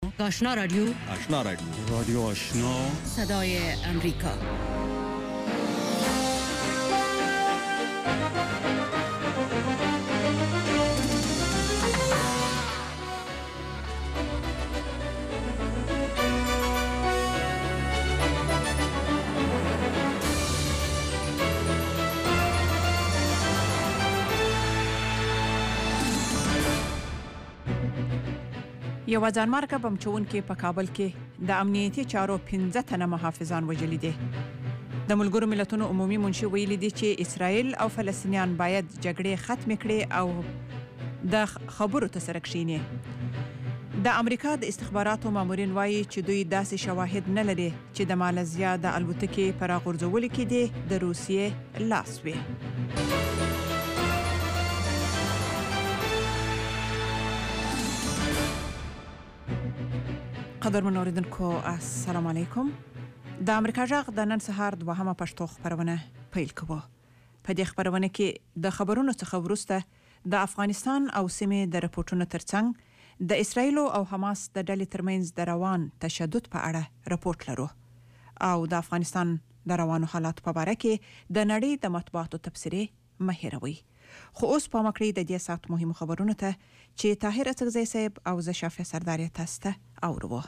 آشنا رادیو. آشنا رادیو آشنا. صدای امریکا. یو ځانمارکه بم چونکې په کابل کې د امنیتي چارو 15 تنه محافظان وژلي دي. د ملګرو ملتونو عمومي منشي ویلي دي چې اسرائیل او فلسطینیان باید جګړې ختم کړي او د خبرو ته سره کښیني. د امریکا د استخباراتو مامورین وایي چې دوی داسې شواهد نه لري چې د مالزیا د الوتکې پر غورځولو کې دي د روسیې لاس وي. قدرمن اوریدونکو السلام علیکم. د امریکا جغ د نن سهار دوهمه پښتو خبرونه پیل کوو. په دې خبرونه کې د خبرونو څخه وروسته د افغانستان او سیمې د رپورټونو ترڅنګ د اسرائیل او حماس د ډلې ترمنځ د روان تشدد په اړه رپورټ لرو او د افغانستان د روانو حالات په اړه کې د نړۍ د مطبوعاتو تبصرې مهیروي. خو اوس په مکړې د دې سات مهمو خبرونو ته چې طاهر اڅکزی صاحب او زه شافع سردار تاسو ته اورو.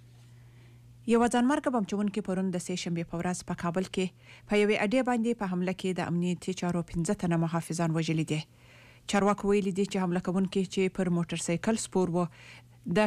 یو ځانمارکه بم چونکې پرون د سه شنبه په ورځ په کابل کې په یوې اډې باندې په حمله کې د امنیتي چارو 15 تنه محافظان وژلي دي. چارواکو ویلي دي چې حمله کوونکي چې پر موټر سایکل سپور وو د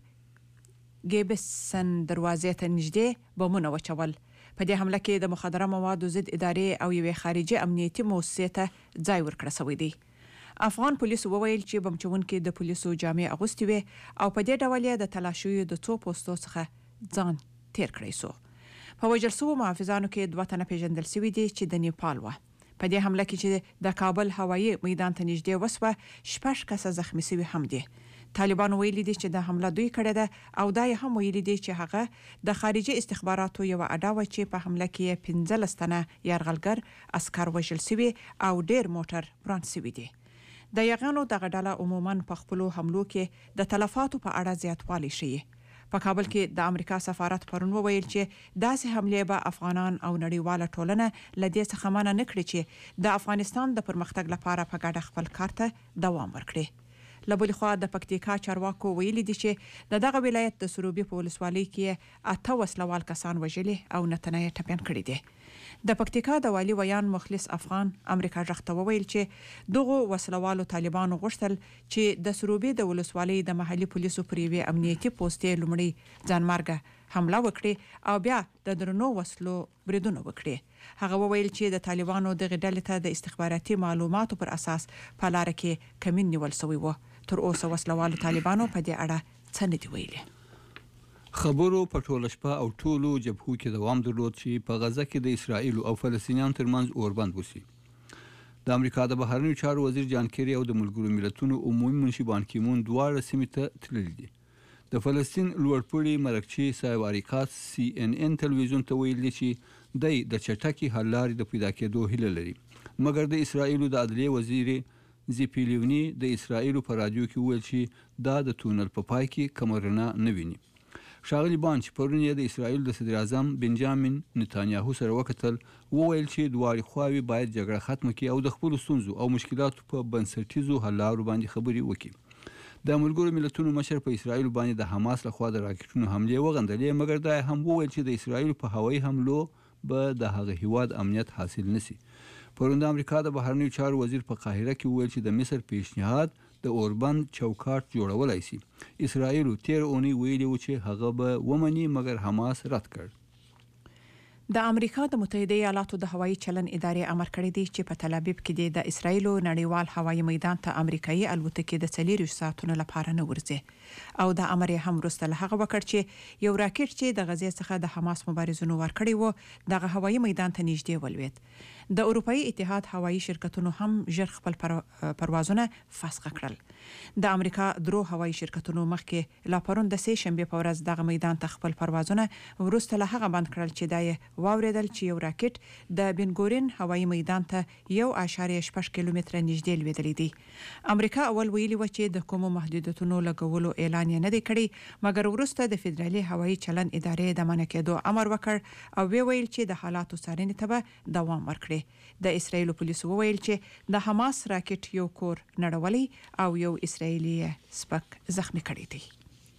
کمپ ګیبسن دروازې ته نږدې بمونه وچول. په دې حمله کې د مخدره موادو ضد ادارې او یوې خارجي امنیتي مؤسسې ته ځای ورکړل شوی دی. افغان پولیسو وویل چې بم چونکي د پولیسو جامې اغوستې وي او په دې ډول یې د تلاشیو د څو پوسټو څخه ځان تیر کړی سو. په وژل شوو محافظانو کې 2 تنه پیژندل شوي دي چې د نیپال وه. په دې حمله کې چې د کابل هوایي میدان ته نږدې وسوه 6 کسه زخمی شوي هم دي. طالبان ویلي دي چې د حمله دوی کړې ده او دا هم ویلي دي چې هغه د خارجي استخباراتو یو اډه و چې په حمله کې 15 تنه یرغلګر عسكر وژل شوي او ډیر موټر وران شوي دي. د یغانو دغه ډله عموما په خپلو حملو کې د تلفاتو په اړه زیاتوالی ښیي. په کابل کې د امریکا سفارت پرون وویل چې داسې حملې به افغانان او نړیواله ټولنه له دې څخه منع نه کړي چې د افغانستان د پرمختګ لپاره په ګډه خپل کار ته دوام ورکړي. له بلې خوا د پکتیکا چارواکو ویلي دي چې د دغه ولایت د سروبي په ولسوالۍ کې 8 وسلوال کسان وژلي او 9 تنه یې ټپیان کړي دي. د پکتیکا د والی ویان مخلص افغان امریکا جغته وویل چې دغه وسلوالو طالبانو غوښتل چې د سروبي د ولسوالۍ د محلي پولیسو پر یوې امنیتي پوسټې لومړی ځانمارګه حمله وکړي او بیا د درنو وسلو بریدونه وکړي. هغه وویل چې د طالبانو دغه ډلې ته د استخباراتي معلوماتو پر اساس په لار کې کمین نیول شوی و. تر اوسه وسلوالو طالبانو په دې اړه څه نه دی ویلي. خبرو په ټوله شپه او ټولو جبهو کې دوام درلود چې په غزه کې د اسرائیل او فلسطینیانو ترمنځ اوربند وشي. د امریکا د بهرنیو چارو وزیر جان کیری او د ملګرو ملتونو عمومي منشي بان کی مون دواړه سیمې ته تللي دي. د فلسطین لوړپوړي مرکچي صاحب اریکاس CNN تلویزیون ته ویلي چې د چټکي حل لارې د پیدا کېدو هیله لري. مګر د اسرائیل د عدلیې وزیر زیپیلیونی د اسرائیل په رادیو کې ویل چې دا د تونل په پای کې کمرنه نه ویني. ښاغلي بان چې پرون یې د اسرائیل د صدر اعظم بنجامین نتانیاهو سره وکتل وویل چې دواړې خواوې باید جګړه ختمه کړي او د خپلو ستونزو او مشکلاتو په بنسټیزو حل لارو باندې خبرې وکړي. د ملګرو ملتونو مشر په اسرائیل باندې د حماس لخوا د راکټونو حملې وغندلې مګر دا هم وویل چې د اسرائیل په هوایي حملو به د هغه هیواد امنیت حاصل نشي. پرون د امریکا د بهرنیو چارو وزیر په قاهره کې وویل چې د مصر پیشنهاد د اوربند چوکاټ جوړولای شي. اسرائیل تیر اونۍ ویلي و چې هغه به ومني مګر حماس رد کړ. د امریکا د متحده ایالاتو د هوایي چلن ادارې امر کړی دی چې په تل ابیب کې د اسرائیل نړیوال هوایي میدان ته امریکایي الوتکې د 4 ساعتونو لپاره نه ورځي او د امر هم وروسته له هغه وکړ چې یو راکټ چې د غزې څخه د حماس مبارزونو ورکړی وو دغه هوایي میدان ته نږدې ولوید. د اروپאי اتحاد هوایي شرکتونو هم ژر خپل پروازونه فسخ کړل. د امریکا درو هوایي شرکتونو مخکې لا پرون د سه شنبه په ورځ دغه میدان ته خپل پروازونه وروسته له هغه بند کړل چې د واوریدل چې یو راکټ د بنګورین هوایي میدان ته 1.6 کیلومتره نږدې لوېدلی دی. امریکا اول ویلي و چې د کومو محدودیتونو لګولو اعلان یې نه دی کړی، مګر وروسته د فدرالي هوایي چلن ادارې د منع کېدو امر وکړ او ویل چې د حالاتو څارنې ته به دوام ورکړي. د اسرایل پولیسو وویل چې د حماس راکټ یو کور نړولی او یو اسرایلی سپک زخمی کړی دی.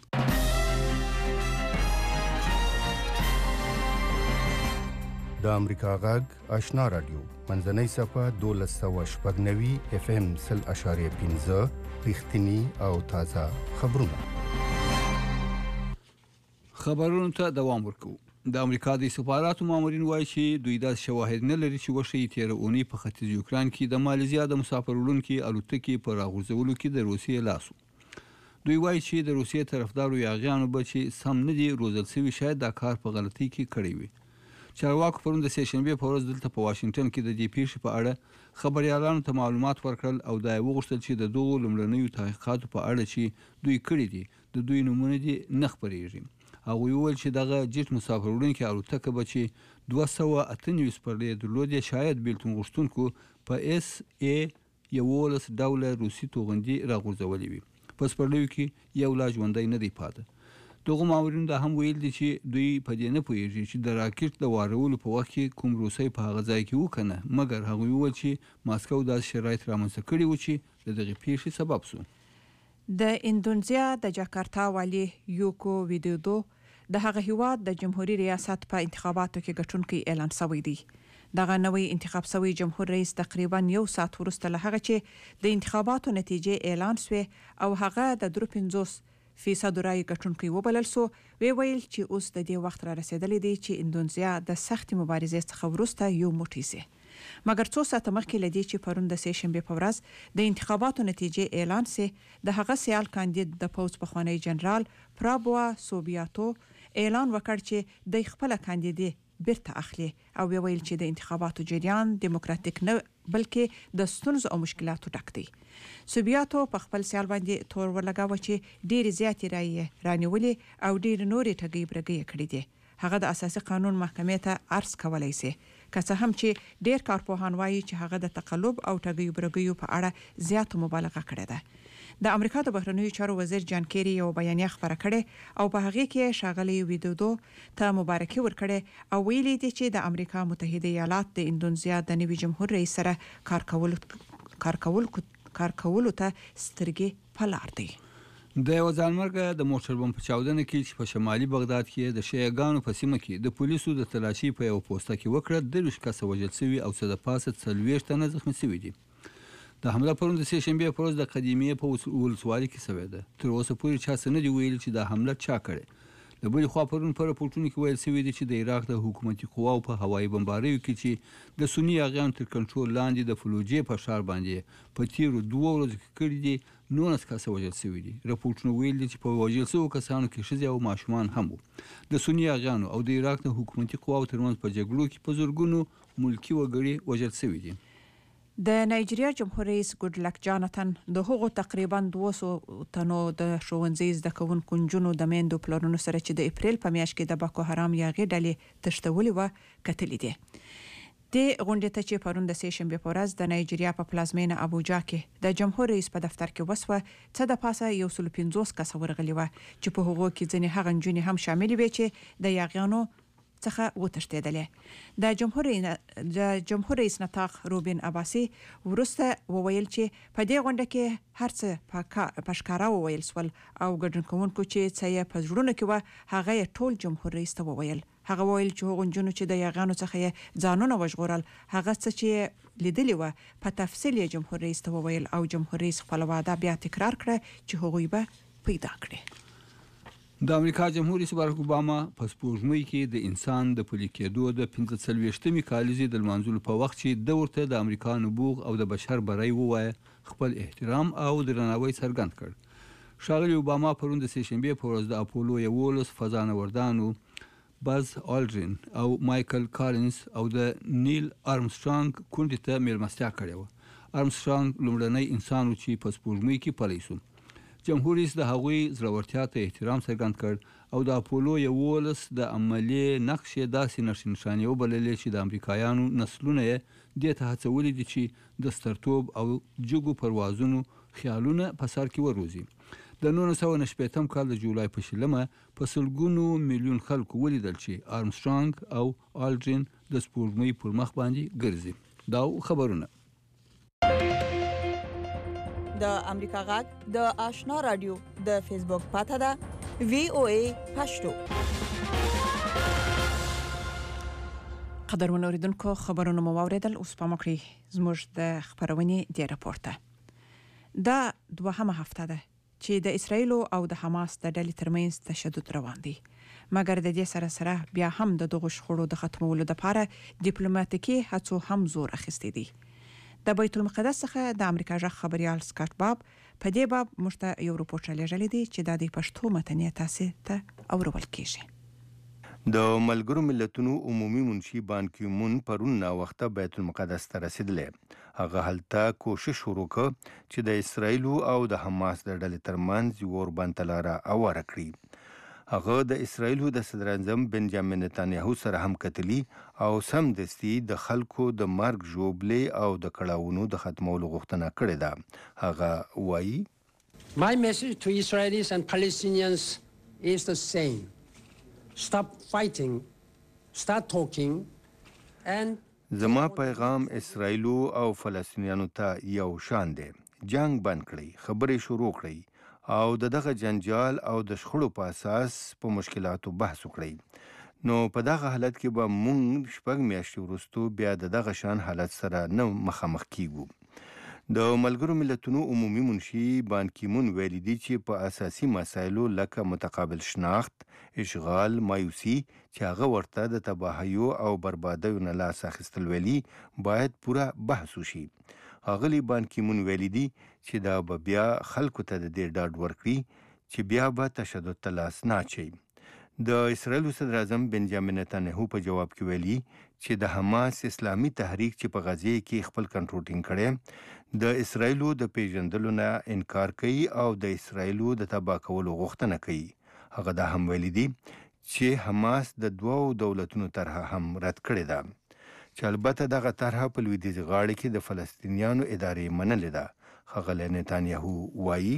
د امریکا غږ آشنا رادیو منځنۍ صفه 1290 FM 0.5 رښتینی او تازه خبرونه. خبرونو ته دوام ورکوو. د امریکا د سفارتو مامورین وایي چې دوی د شواهد نه لري چې وشي تیر اونۍ په ختیځ یوکران کې د مالیزیا د مسافر وړونکي الوتکې په راغورځولو کې د روسیې لاسو. دوی وایي چې د روسیې طرفدارو یاغیانو به چې سم نه دي روزل شوي شاید دا کار په غلطۍ کې کړی وي. چارواکو پرون د سهشنبې په ورځ دلته په واشنگټن کې د دې پیښې په اړه خبريالانو ته معلومات ورکړل او دا وغوښتل چې د دغو لومړنیو تحقیقاتو په اړه چې دوی کړي دي د دوی نمونه دي نه خپرېږي. هغوی وویل چې دغه جیټ مسافر وړونکي الوتکه به چې 298 سپرلۍ درلودې شاید بیلتون غوښتونکو په SA-11 ډوله روسي توغندي راغورځولې وي. په سپرلیو کې یو لا ژوندی نه دی پاته. دغه مامورین دا هم ویل دي چې دوی په دې نه پوهیږي چې د راکټ د وارولو په وخت کې کوم روسي په هغه ځای کې وکنه، مګر هغوی وویل چې ماسکو داسې شرایط رامنځته کړي و چې د دغې پیښې سبب سو. د اندونیزیا د جاکارتا والي یوکو ویدودو د هغه هیواد د جمهوریت ریاست په انتخاباتو کې ګټونکي اعلان شوی دی. دغه نوې انتخاب شوی جمهور رئیس تقریبا یو ساعت وروسته له هغه چې د انتخاباتو نتیجې اعلان شوه او هغه د 53% رای ګټونکي وبلل سو. ویل چې اوس د دې وخت را رسیدلی دی چې اندونیزیا د سخت مبارزې څخه وروسته یو موټی سي. مګر څو ساعته مخکې لدی چې پرون د سهشنبې په ورځ د انتخاباتو نتیجې اعلان سي، د هغه سیال کاندید د پوز پخوانی جنرال پرابوا سوبیاتو اعلان وکړ چې د خپل کاندیدي بیرته اخلي او ویل چې د انتخاباتو جریان دیموکراتیک نه بلکې د ستونزو او مشکلاتو ډک دی. سوبیاتو په خپل سیال باندې تور ورلګاوه چې ډېر زیاتې رایې رانیولې او ډېر نورې ټګۍ برګۍ کړې دي. هغه د اساسي قانون محکمې ته عرض کولای شي، که څه هم چې ډېر کارپوهان وایي چې هغه د تقلب او ټګۍ برګیو په اړه زیاته مبالغه کړې ده. د امریکا د بهرنیو چارو وزیر جان کیری یو بیانیه خبره کړې او په هغه کې ښاغلي ویدودو ته مبارکي ورکړې او ویلي دي چې د امریکا متحده ایالات د اندونیزیا د نوي جمهور رئیس سره کار کولو ته سترګې په لار دي. د یو ځانمرګه د موټر بم په چاودنه کې چې په شمالي بغداد کې د شیعاګانو په سیمه کې د پولیسو د تلاشي په یو پوسټه کې وکړه 23 کسه وژل شوي او څه د پاسه 40 تنه زخمي شوي دي. د حمله پرون د سهشنبې په ورځ د قدیمې په ولسوالۍ کې شوې ده. تر اوسه پورې چا څه نه دي ویلي چې دا حمله چا کړې. د بلې خوا پرون په راپورټونو کې ویل شوي دي چې د عراق د حکومتي قواو په هوایي بمباریو کې چې د سني یاغیانو تر کنټرول لاندې د فلوجې په ښار باندې په تیرو 2 ورځو کې کړي دي 19 کسه وژل شوي دي. راپورټونه ویل دي چې په وژل شوو کسانو کې ښځې او ماشومان هم وو. د سني یاغیانو او د عراق د حکومتي قواو ترمنځ په جګړو کې په زرګونو ملکي وګړي وژل شوي دي. د نایجیریا جمهور رئیس ګډلک جاناتن د هغو تقریبا 200 تنو د ښوونځي زده کوونکو نجونو د میندو پلرونو سره چې د اپریل په میاشت کې د باکو حرام یاغي ډلې تښتولې و کتلې دي. د غونډې ته چې پرون د سهشنبې په ورځ د نایجیریا په پلازمینه ابوجا کې د جمهور رئیس په دفتر کې وسوه، څه د پاسه 150 کسه ورغلي و چې په هغو کې ځینې هغه نجونې هم شامل وي چې د یاغیانو څخه وتښتېدلې. د جمهور رئیس نطاق روبین عباسی ورسته وویل چې په دې غونډه کې هر څه په ښکاره وویل سول او ګډون کوونکو چې څه یې په زړونو کې و هغه ټول جمهور رئیس ته وویل. هغه ویل چې هغو نجونو چې د یاغیانو څخه یې ځانونه وژغورل هغه څه چې لیدلی و په تفصیل یې جمهور رئیس ته وویل او جمهور رئیس خپل وعده بیا تکرار کړه چې هغوی به پیدا کړي. د امریکا جمهور رئیس بارک اوباما په سپوږمۍ کې د انسان د پلي کېدو د 45مې کالیزې د لمانځلو په وخت چې د ورته د امریکا نبوغ او د بشر بری ووایه خپل احترام او درناوی څرګند کړ. ښاغلي اوباما پرون د سهشنبې په ورځ د اپولو 11 فضانوردانو باز آلډرین او مایکل کالینز او د نیل آرمسترانګ کونډې ته میلمستیا کړې وه. آرمسترانګ لومړنی انسان و چې په سپوږمۍ کې پلی شو. جمهور رئیس د هغوی زړورتیا ته احترام څرګند کړ او د اپولو 11 د عملي نقش یې داسې نښې نښانې وبللې چې د امریکایانو نسلونه یې دې ته هڅولي دي چې د سترتوب او جګو پروازونو خیالونه په سر کې وروزي. د 1990 کال د جولای په 20 په سلګونو میلیون خلکو ولیدل چې آرمسترانګ او آلډرین د سپوږمۍ پر مخ باندې ګرځي. دا خبرونه د امریکا غږ د آشنا رادیو د فیسبوک پاته ده VOA پښتو. قدرمن اوریدونکو خبرونه مو واوریدل. اوس په مکړی زموږ د خبرونې دی راپورته. دا دوهمه هفته ده چې د اسرایل او د حماس د ډلې ترمنځ تشدد روان دي، مګر د دې سره بیا هم د دغه شخړو د ختمولو لپاره ډیپلوماټیکي هڅو هم زور اخیستی دي. د بیت المقدس څخه د امریکا ژغ خبريال سکاټ باب په دې باب مشته یو رپورټ لري چې د پښتو متنیه تاسو ته اورول کیږي. د ملګرو ملتونو عمومي منشي بان کی مون پرون نا وخته بیت المقدس ته رسیدلې. هغه هلته کوشش وکړ چې د اسرایل او د حماس د ډلې ترمنځ وربند لاره اواره کړي. هغه د اسرایل د صدر اعظم بنجامین نتانیاهو سره هم کتلی او سم دستی د خلکو د مرګ جوړبلې او د کړهونو د ختمولو غوښتنه کړې ده. هغه وایي My message to Israelis and Palestinians is the same. Stop fighting, start talking and زما پیغام اسرایل او فلسطینیانو ته یو شان دی. جنگ بند کړئ، خبرې شروع کړئ او دغه جنجال او د شخړو په اساس په مشکلاتو بحث وکړئ. نو په دغه حالت کې به مونږ شپږ میاشتې وروسته بیا دغه شان حالت سره نه مخامخ کیږو. د ملګرو ملتونو عمومي منشي بان کی مون ویلي دي چې په اساسي مسایلو لکه متقابل شناخت، اشغال، مایوسی چې هغه ورته د تباهیو او بربادیو نه لاس اخیستل ویلي باید پوره بحث وشي. اغلی بان کی مون ویلي دي چې دا به بیا خلکو ته د دې ډاډ ورکړي چې بیا به تشدد ته لاس نه اچوي. د اسرایل صدر اعظم بنجامین نتانیاهو په جواب کې ویلي چې د حماس اسلامي تحریک چې په غزه کې خپل کنټرول ټینګ کړي د اسرایل د پیژندلو نه انکار کوي او د اسرایل د تباه کولو غوښتنه کوي. هغه دا هم ویلي دي چې حماس د دوو دولتونو طرحه هم رد کړې ده، چې البته دغه طرحه په لویدیځ غاړه کې د فلسطینیانو ادارې منلې ده. ښاغلی نتانیاهو وایي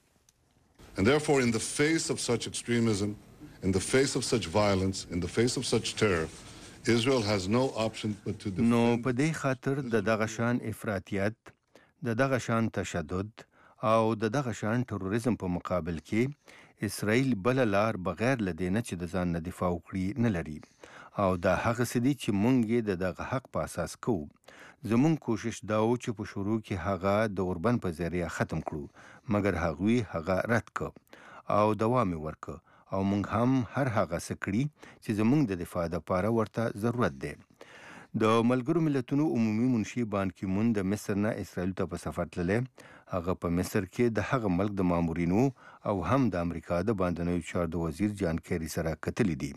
And therefore, in the face of such extremism, in the face of such violence, in the face of such terror, Israel has no option but to defend. نو په دې خاطر د دغه شان افراطیت، د دغه شان تشدد او د دغه شان تروریزم په مقابل کې اسرائیل بل لار بغیر لدینه چې د ځان نه دفاع وکړي نه لري. او دا هغه څه دي چې مونږ یې د دغه حق په اساس کوو. زمونږ کوشش دا و چې په شروع کې هغه د اوربند په ذریعه ختم کړو، مګر هغوی هغه رد کړ او دوام یې ورکړ او مونږ هم هر هغه څه کړي چې زمونږ د دفاع لپاره ورته ضرورت دی. د ملګرو ملتونو عمومي منشي بان کی مون د مصر نه اسرائیل ته په سفر تللی. هغه په مصر کې د هغه ملک د مامورینو او هم د امریکا د باندنیو چارو د وزیر جان کیری سره کتلی دي.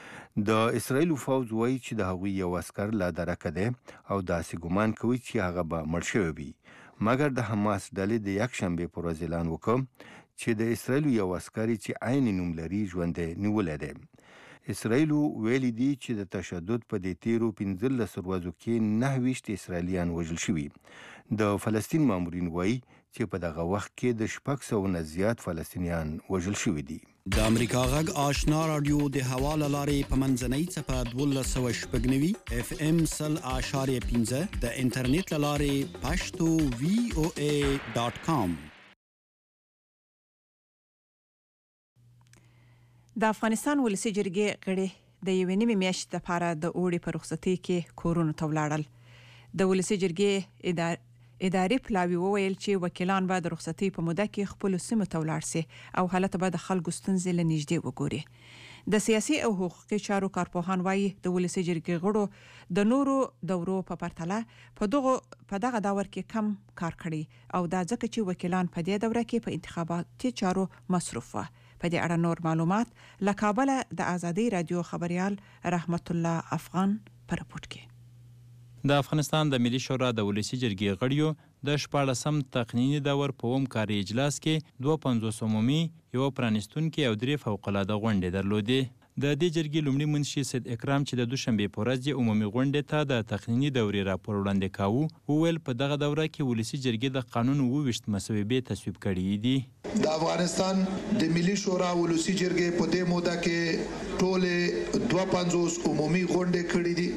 د اسرائیل فوج وایي چې د هغوی یو عسکر لا درکه دی او داسې ګمان کوي چې هغه به مړ شوی وي، مګر د حماس ډلې د یکشنبې پر ورځ اعلان وکړ چې د اسرائیل یو عسکر چې عین نوم لري ژوندی نیولی دی. اسرائیل ویلي دي چې د تشدد په دې تیرو 15 ورځو کې 29 اسرائیلیان وژل شوي. د فلسطین مامورین وایي چې په دغه وخت کې د 600 نه زیات فلسطینیان وژل شوي دي. د امریکا غږ آشنا رادیو د حواله لارې په منځنۍ څپه 1290 FM 100.15 د انټرنیټ لارې پښتو VOA.com. د افغانستان ولسی جرګې غړي د یوې نیمې میاشتې لپاره د اوړي په رخصتۍ کې کورونو ته ولاړل. د ولسی جرګې اداري پلاوی وویل چې وکیلان به د رخصتۍ په موده کې خپل سیمو ته ولاړ سي او حالت به د خلکو ستونزې له نږدې وګوري. د سیاسي او حقوقي چارو کارپوهان وایي د ولسی جرګې غړو د نورو دورو په پرتله په دغه دور کې کم کار کړی او دا ځکه چې وکیلان په دې دوره کې په انتخاباتي چارو مصروف وو. په دې اړه نور معلومات له کابل د آزادۍ رادیو خبريال رحمت الله افغان پر رپورټ کې. د افغانستان د ملي شورا د ولسی جرګې غړیو د 14م تقنیني دور په اوم کاري اجلاس کې 52 عمومي، یو پرانستونکي او 3 فوق‌العاده غونډې درلودې. د دې جرګې لومړي منشي سید اکرام چې د دوشنبې په ورځ عمومي غونډې ته د تقنیني دورې راپور وړاندې کاوه، وویل په دغه دوره کې ولسي جرګې د قانون 28 مسودې تصویب کړي دي. د افغانستان د ملي شورا ولسي جرګې په دې موده کې ټول 52 عمومي غونډې کړې دي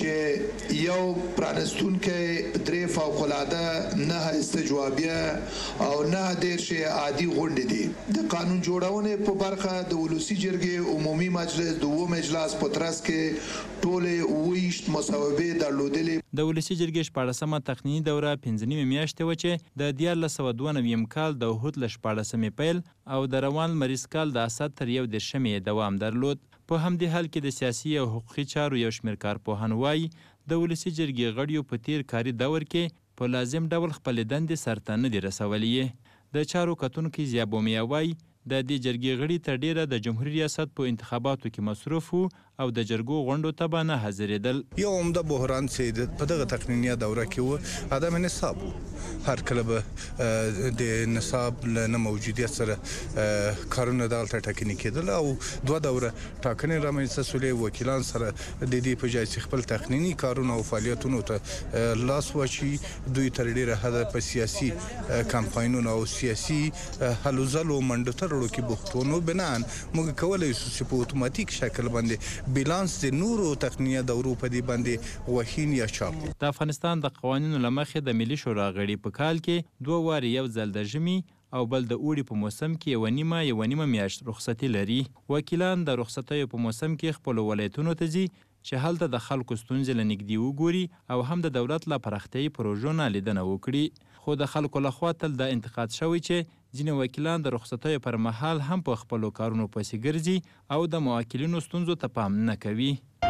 چې یو پرانستونکي 3 فوق‌العاده 9 استجوابیه او 9 دیرش عادي غونډې دي. د قانون جوړونې په برخه د ولسي جرګې عمومي مجلس دوم اجلاس په ترڅ کې ټول 28 مسودې درلودلې. د ولسي جرګې 14مه تقنیني دوره 15 میاشتې و چې د 1992 کال د احد ل 14مې پیل او د روان مریض کال د اسد تر 11مې دوام درلود. په همدې حال کې د سیاسي او حقوقي چارو یو شمېر کارپوهان وایي د ولسي جرګې غړیو په تیر کاري دور کې په لازم ډول خپل دندې سرته نه دي رسولې. د چارو کتونکي زیابومیا وایي د دې جرګې غړي تر ډیره د جمهوریت ریاست په انتخاباتو کې مصروف وو او د جرګو غونډو ته به نه حاضرېدل. یو عمده بحران چې په دغه تقنینیه دوره کې و عدم نصاب. هر کله به د نصاب نه موجودیت سره کارونه دلته ټاکنې کېدل او دوه دوره ټاکنې رامنځته شولې. وکیلان سره د دې په ځای چې خپل تقنیني کارونه او فعالیتونو ته لاس واچي، دوی تر ډیره حده په سیاسي کمپاینونو او سیاسي هلو ځلو منډو ترړو کې بوختونو بنان موږ کولای شو چې په اتوماتیک شکل باندې بیلانس د نورو تقنینیه دورو په دې باندې وهین یا چاپ. د افغانستان د قوانینو لمخې د ملي شورا غړي په کال کې 2 واري یو ځل د ژمي او بل د اوړي په موسم کې یو نیمه میاشت رخصتي لري. وکیلان د رخصتیو په موسم کې خپل ولایتونو ته ځي چې هلته د خلکو ستونزې لنږدې وګوري او هم د دولت له پراختیايي پروژو نه لیدنه وکړي. خو د خلکو لخوا تل د انتقاد شوی چې ځینې وکیلان د رخصتیو پر مهال هم په خپلو کارونو پسې ګرځي او د موکلینو ستونزو ته پام نه کوي.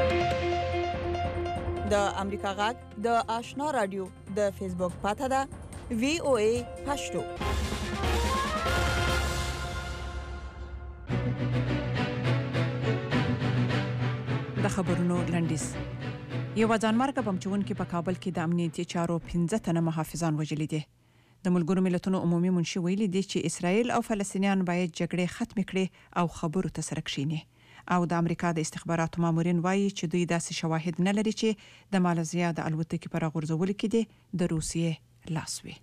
د امریکا غږ د آشنا رادیو د فیسبوک پاته ده VOA پښتو. د خبرونو لنډیز. یو ځانمرګه بم چونکي په کابل کې د امنیتي چارو 15 تنه محافظان وژلي دي. د ملګرو ملتونو عمومي منشي ویلي دی چې اسرائیل او فلسطینیان باید جګړې ختم کړي او خبرو ته سره کښیني. او د امریکا د استخباراتو مامورین وایي چې دوی داسې شواهد نه لري چې د مالزیا د الوتکې پر غورځولو کې دي د روسیې لاس وي.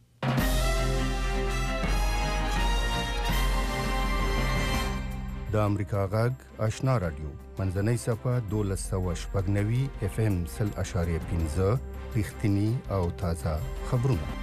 د امریکا غږ آشنا رادیو منځنۍ صفه 1290 FM 0.15 رښتینی او تازه خبرونه.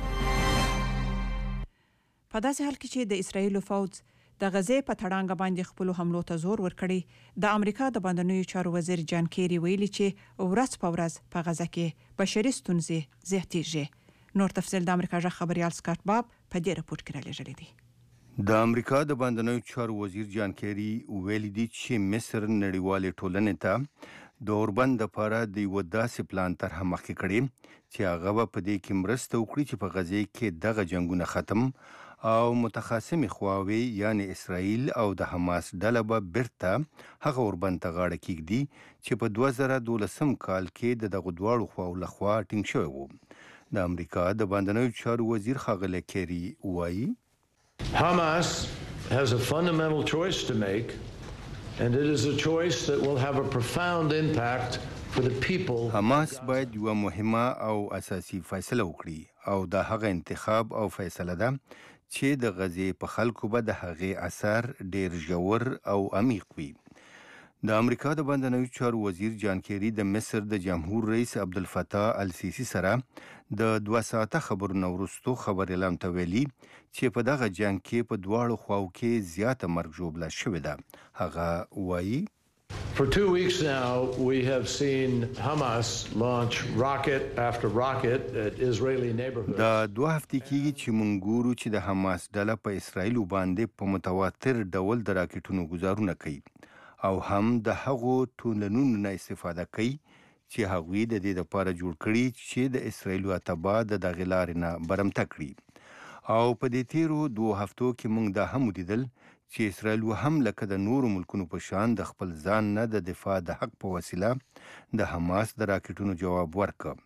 په داسې حال کې چې د اسرائیل فوج د غزې په تړانګ باندې خپل حملو ته زور ورکړي، د امریکا د بندنوي چارو وزیر جان کیری ویلي چې ورځ په ورځ په غزه کې بشري ستونزې زیاتېږي. نور تفصیل د امریکا ژغ خبريال سکاټ باب په دې رپورت کې راغلی دی. د امریکا د بندنوي چارو وزیر جان کیری ویلي دی چې مصر نړیوالې ټولنې ته د اوربند لپاره د یو داسې پلان طرح مخکې کړي چې هغه په دې کې مرسته وکړي چې په غزې کې دغه جنگونه ختم او متخاصمي خواوې یعنی اسرائیل او د حماس ډله به بیرته هغه اوربند ته غاړه کېږدي چې په 2012 کال کې د دغه دواړو خواو لخوا ټینګ شوی و. د امریکا د بندنوي چارو وزیر ښاغلی کیری وایي Hamas has a fundamental choice to make, and it is a choice that will have a profound impact for the people. حماس باید یو مهمه او اساسي فیصله وکړي او دا هغه انتخاب او فیصله ده چې د غزې په خلکو به د هغې اثر ډیر ژور او عمیق وي. د امریکا د بندنوي چارو وزیر جان کیری د مصر د جمهور رئیس عبدالفتاح السیسی سره د 2 ساعته خبرونو وروسته خبر اعلان ته ویلي چې په دغه جنگ کې په دواړو خواو کې زیاته مرګ ژوبله شوې ده. هغه وایي For 2 weeks now, we have seen Hamas launch rocket after rocket at Israeli neighborhoods. دا 2 هفتې کېږي چې موږ ګورو چې د حماس ډله په اسرائیل باندې په متواتر ډول د راکټونو ګزارونه کوي او هم د هغو تونلونو نه استفاده کوي چې هغوی د دې لپاره جوړ کړي چې د اسرائیل اتباع د دغې لارې نه برمته کړي. او په دې تیرو 2 هفتو کې موږ دا هم ولیدل چې اسرائیل هم لکه د نورو ملکونو په شان د خپل ځان نه د دفاع د حق په وسیله د حماس د راکټونو جواب ورکړ.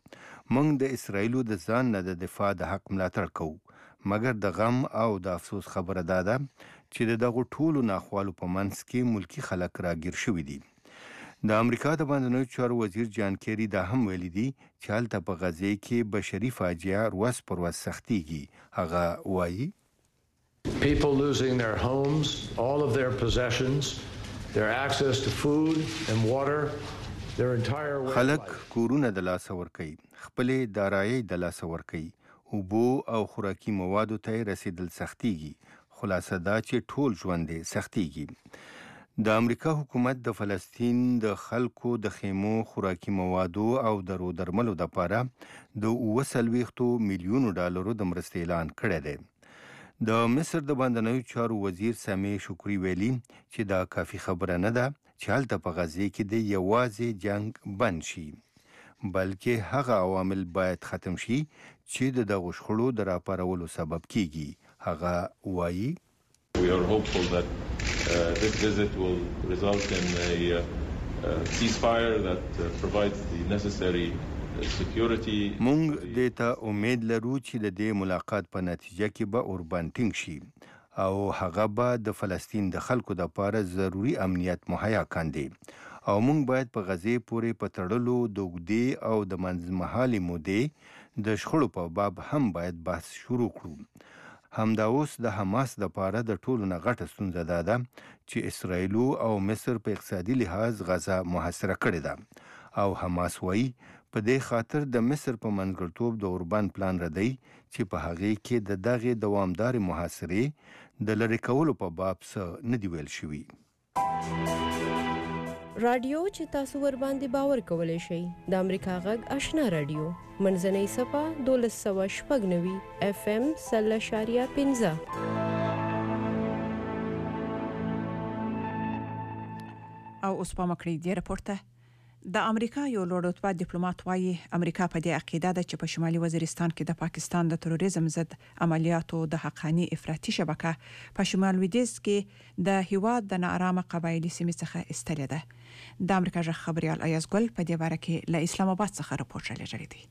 موږ د اسرایلو د ځان نه د دفاع د حق ملاتړ کوو، مګر د غم او د افسوس خبره دا ده چې د دغو ټولو ناخوالو په منځ کې ملکی خلک راګیر شوي دي. د امریکا د بهرنیو چارو وزیر جان کیری دا هم ویلي دي چې هلته په غزه کې بشري فاجعه ورځ پر ورځ سختېږي. هغه وایي People losing their homes, all of their possessions, their access to food and water, their entire way of خلک life. کورونه د لاسه ورکوي، خپلې دارایۍ د لاسه ورکوي، اوبو او خوراکي موادو ته رسیدل سختېږي. خلاصه دا چې ټول ژوند یې سختېږي. د امریکا حکومت د فلسطین د خلکو د خیمو، خوراکي موادو او درو درملو دپاره د 47 میلیونو ډالرو د مرستې اعلان کړی دی. د مصر د بهرنیو چارو وزیر سامي شکری ویلي چې دا کافي خبره نه ده چې هلته په غزه کې د یوازې جنگ بند شي، بلکې هغه عوامل باید ختم شي چې د دغو شخړو د راپارولو سبب کیږي. هغه وایي We are hopeful that this visit will result in a ceasefire that provides the necessary security. مونږ دې ته امید لرو چې د دې ملاقات په نتیجه کې به اوربان ټینګ شي او هغه به د فلسطین د خلکو دپاره ضروري امنیت مهیا کاندي، او مونږ باید په غزې پورې په تړلو د اوږدې او د منځمهالې مودې د شخړو په باب هم باید بحث شروع کړو. همدا اوس د حماس دپاره د ټولو نه غټه ستونزه دا ده چې اسرایلو او مصر په اقتصادي لحاظ غزه محاصره کړې ده، او حماس وایي په دې خاطر د مصر په منځګړتوب د اوربان پلان ردی چې په هغې کې د دغې دوامدارې محاصرې د لرې کولو په باب څه نه دي ویل شوي. رادیو چې تاسو ور باندې باور کولی شئ د امریکا غږ آشنا رادیو منځنۍ صفه 1290 FM 0.15. او اوس په مکړی دی راپورته. د امریکا یو لوړ رتبه ډیپلوماټ وایي امریکا په دې عقیده ده چې په شمالي وزیرستان کې د پاکستان د تروریزم ضد عملیاتو د حقاني افراطي شبکه په شمال لویدیځ کې د هیواد د ناارامه قبایلي سیمې څخه ایستلې ده. د امریکا ژغ خبريال ایاز ګل په دې باره کې له اسلام آباد څخه راپور راغلی دی.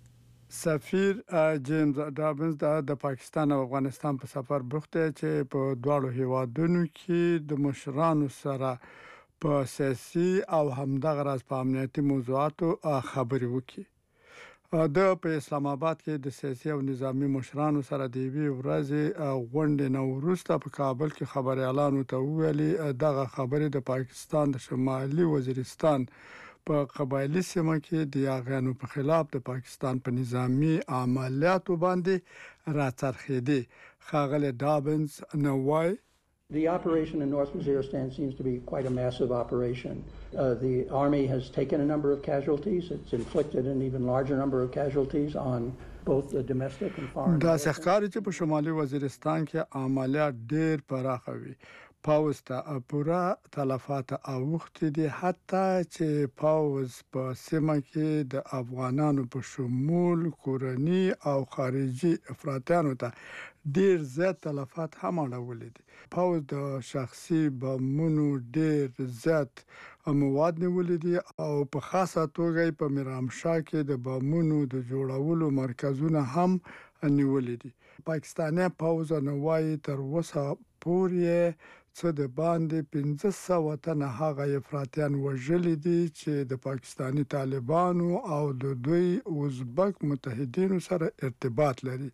سفیر جیمز ډابنز د پاکستان او افغانستان په سفر بوخت دی چې په دواړو هیوادونو کې د مشرانو سره په سیاسي او همدغه راز په امنیتي موضوعاتو خبرې وکړي. د په اسلام آباد کې د سیاسي او نظامی مشرانو سره د یوې ورځې غونډې نه وروسته په کابل کې خبريالانو ته ویلي دغه خبرې د پاکستان د شمالي وزیرستان په قبایلی سیمه کې د یاغیانو په خلاف د پاکستان په نظامی عملیاتو باندې راڅرخېدي. ښاغلی ډابنز نوای The operation in North Waziristan seems to be quite a massive operation. The army has taken a number of casualties. It's inflicted an even larger number of casualties on both the domestic and foreign. دا ښکاري چې په شمالي وزیرستان کې عملیات ډېر پراخه وي. پاوز ته پورا تلفات اوختي دي، حتی چې پاوز په سیمه کې د افغانانو په شمول کورني او خارجي افراطیانو ته ډېر زیات تلفات هم اړولي دي. پاوز د شخصي بمونو ډېر زیات مواد نیولي دي او په خاصه توګه په میرامشاه کې د بمونو د جوړولو مرکزونه هم نیولي دي. پاکستاني پاوز نوای تر اوسه پورې څه د باندې 1500 تنه هغه افراطیان وژلي دي چې د پاکستانی طالبانو او د دوی ازبک متحدینو سره ارتباط لري.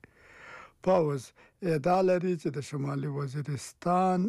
پاوز ادعا لري چې د شمالي وزیرستان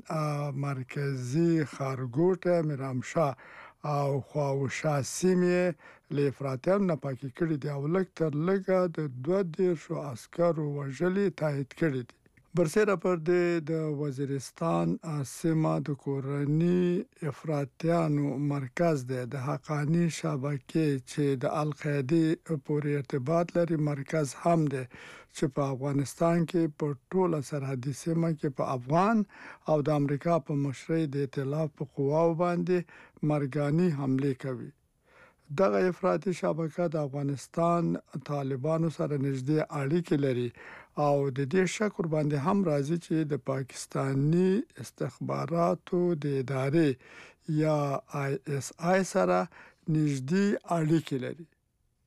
مرکزی خارګوټه میرامشاه او خواوشا سیمې له افراطیانو نه پاکي کړي دي او لږ تر لږه د 12 عسکرو وژلي تایید کړي دي. برسېره پر د وزیرستان سیمه د کورني افراطیانو مرکز دی، د حقانی شبکې چې د القاعده پورې ارتباط لري مرکز هم دی چې په افغانستان کې په ټوله سرحدي سیمه کې په افغان او د امریکا په مشرۍ د ائتلاف په قواو باندې مرګاني حمله کوي. دغه افراطي شبکه د افغانستان طالبانو سره نږدې اړیکې لري او د دې شک ور باندې هم راځي چې د پاکستانی استخباراتو د ادارې یا ISI سره نږدې اړیکې لري.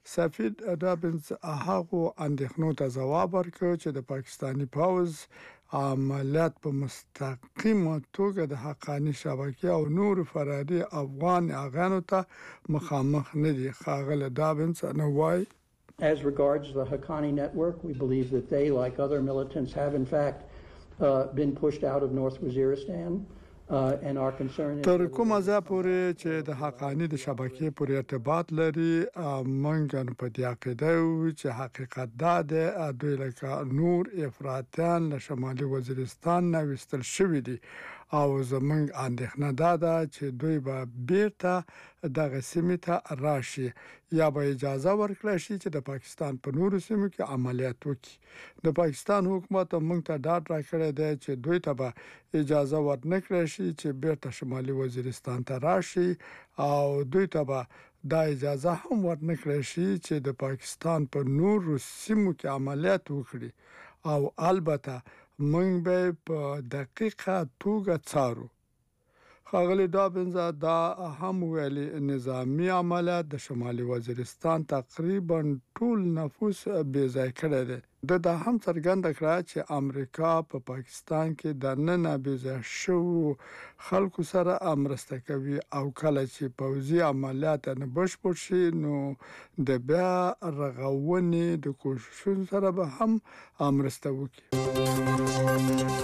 سفیر رابنز هغه اندېښنو ته ځواب ورکړ چې د پاکستاني پوځ عملیات په مستقیمه توګه د حقانی شبکې او نور فراري افغان اغانو ته مخامخ نه دي. ښاغلی رابنز نو وایي As regards the Haqqani network, we believe that they, like other militants, have in fact been pushed out of North Waziristan. And our concern is تر کومه ځای پورې چې د حقانی د شبکې پورې ارتباط لري موږ په دې عقیده یو چې حقیقت دا دی دوی لکه نور افراطیان له شمالي وزیرستان نه وستل شوي دي او زموږ اندېښنه دا ده چې دوی به بیرته دغه سیمې ته راشي یا به اجازه ورکړي شي چې د پاکستان په نورو سیمو کې عملیات وکړي. د پاکستان حکومت موږ ته ډاډ راکړی دی چې دوی ته به اجازه ورنکړي شي چې بیرته شمالي وزیرستان ته راشي او دوی ته به دا اجازه هم ورنکړي شي چې د پاکستان په نورو سیمو کې عملیات وکړي او البته موږ به په دقیقه توګه څارو. ښاغلی رابنز دا هم ویلي نظامی عملیات د شمالي وزیرستان تقریبا ټول نفوس بې ځای کړی دی. دا هم څرګنده کړه چې امریکا په پاکستان کې د ننه بې ځای شوو خلکو سره مرسته کوي او کله چې پوځي عملیات نه بشپړ شي نو د بیا رغونې د کوششونو سره به هم مرسته وکړي.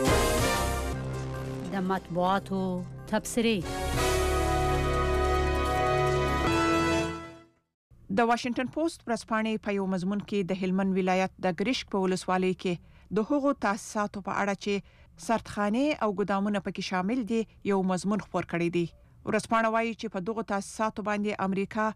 د مطبوعاتو تبصرې د واشنگټن پوسټ ورځپاڼې په یو مضمون کې د هلمند ولایت د ګریشک په ولسوالۍ کې د هغو تاسیساتو په اړه چې سرتخانه او ګدامونه پکې شامل دي یو مضمون خپور کړی دی. ورځپاڼه وایي چې په دغو تاسیساتو باندې امریکا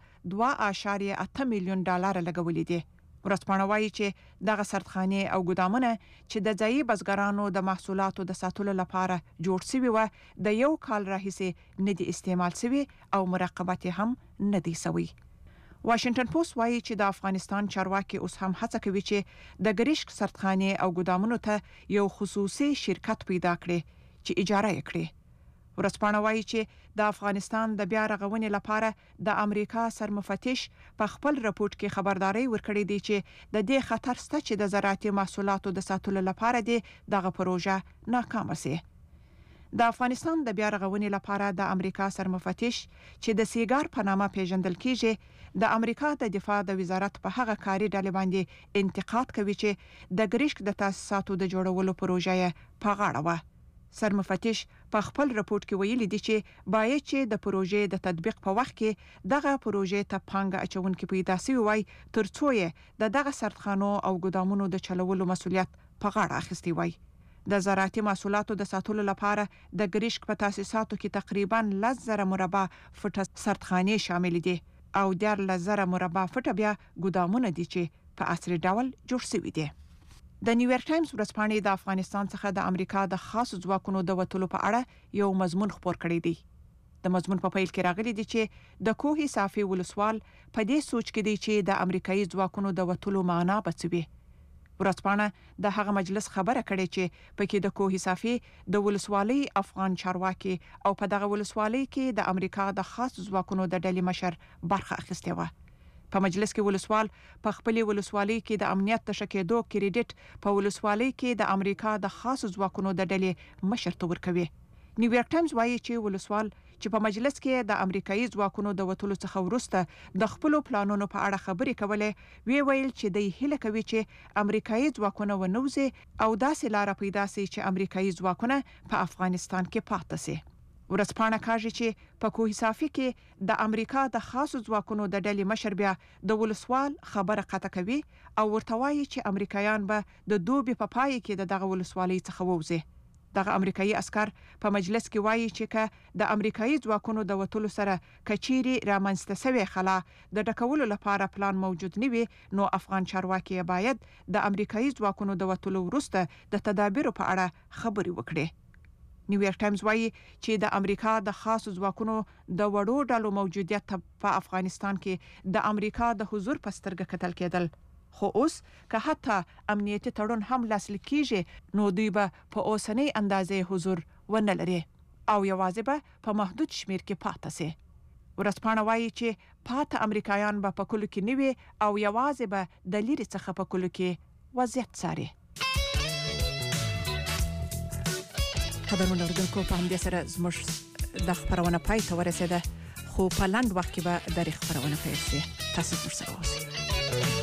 2.8 میلیون ډالر لګولي دي. ورځپاڼه وایي چې دغه سرتخانه او ګدامونه چې د ځایي بزګرانو د محصولاتو د ساتلو لپاره جوړ شوي و د یو کال راهیسې نه دي استعمال شوي او مراقبت هم نه دی شوی. واشنگټن پوسټ وایي چې د افغانستان چارواکي اوس هم هڅه کوي چې د ګریشک سرتخانه او ګدامونو ته یو خصوصي شرکت پیدا کړي چې اجاره یې کړي. ورځپاڼه وایي چې د افغانستان د بیا رغونې لپاره د امریکا سرمفتش په خپل راپورټ کې خبرداري ورکړې دي چې د دې خطر شته چې د زراعتي محصولاتو د ساتلو لپاره دغه پروژه ناکامه شي. د افغانستان د بیا رغونې لپاره د امریکا سرمفتش چې د سیګار په نامه پیژندل کیږي د امریکا د دفاع د وزارت په هغه کاري ډلې باندې انتقاد کوي چې د ګریشک د تاسیساتو د جوړولو پروژه یې په غاړه و. سرمفتش په خپل راپورټ کې ویلي دي چې باید چې د پروژې د تطبیق په وخت کې دغه پروژې ته پانګه اچونکي پیدا شي وای ترڅو یې دغه سرتخانو او ګدامونو د چلولو مسولیت په غاړه اخیستی وای. د زراعتي محصولاتو د ساتلو لپاره د ګریشک په تاسیساتو کې تقریبا 10,000 مربع فټه سرتخانه شامل دي او 10,000 مربع فټه بیا ګدامونه دي چې په عصري ډول جوړ شوي دي. د نیویارک ټایمز ورځپاڼې د افغانستان څخه د امریکا د خاص ځواکونو د وټولو په اړه یو مضمون خپور کړی دی. د مضمون په پیل کې راغلي دي چې د کوهي صافي ولسوال په دې سوچ کې دی چې د امریکایي ځواکونو د وټولو معنا بچوي. ورځپاڼه د هغه مجلس خبره کړې چې پکې د کوهي صافي د ولسوالۍ افغان چارواکي او په دغه ولسوالۍ کې د امریکا د خاص ځواکونو د ډلې مشر برخه اخیسته و. په مجلس کې ولسوال په خپلې ولسوالۍ کې د امنیت تشکیدو کریډټ په ولسوالۍ کې د امریکا د خاص ځواکونو د ډلې مشر تور کوي. نیویارک ټایمز وایي چې ولسوال چې په مجلس کې د امریکایي ځواکونو د وټولو څخه وروسته د خپل پلانونو په اړه خبرې کولې ویل چې د هیله کوي چې امریکایي ځواکونه ونوځي او داسې لار پیدا شي چې امریکایي ځواکونه په افغانستان کې پاتې شي. ورځپاڼه کاږي چې په کوهي صافي کې د امریکا د خاص ځواکونو د ډلې مشر بیا د ولسوال خبره قطع کوي او ورته وایي چې امریکایان به د دوبي په پای کې دغه ولسوالۍ څخه ووځي. دغه امریکایي عسكر په مجلس کې وایي چې که د امریکایي ځواکونو د وټولو سره کچيري رامنځته شوی خلا د ډکولو لپاره پلان موجود نه وي نو افغان چارواکي باید د امریکایي ځواکونو د وټولو وروسته د تدابیرو په اړه خبري وکړي. نیویارک ټایمز وایي چې د امریکا د خاص ځواکونو د وړو ډلو موجودیت په افغانستان کې د امریکا د حضور په سترګه کتل کېدل خو اوس که حتی امنیتي تړون هم لاسلیک کیږي نو دوی به په اوسنۍ اندازې حضور ونه لري او یوازې به په محدود شمیر کې پاتې شي. ورځپاڼه وایي چې پاتې امریکایان به په کلو کې نیوي او یوازې به د لرې څخه په کلو کې وضعیت څاري. خبرونه اوریدونکو په همدې سره زموږ د خبرونه پای ته ورسېده، خو په لنډ وخت کې به د خبرونه پیل شي. تاسو ورسره اوسئ.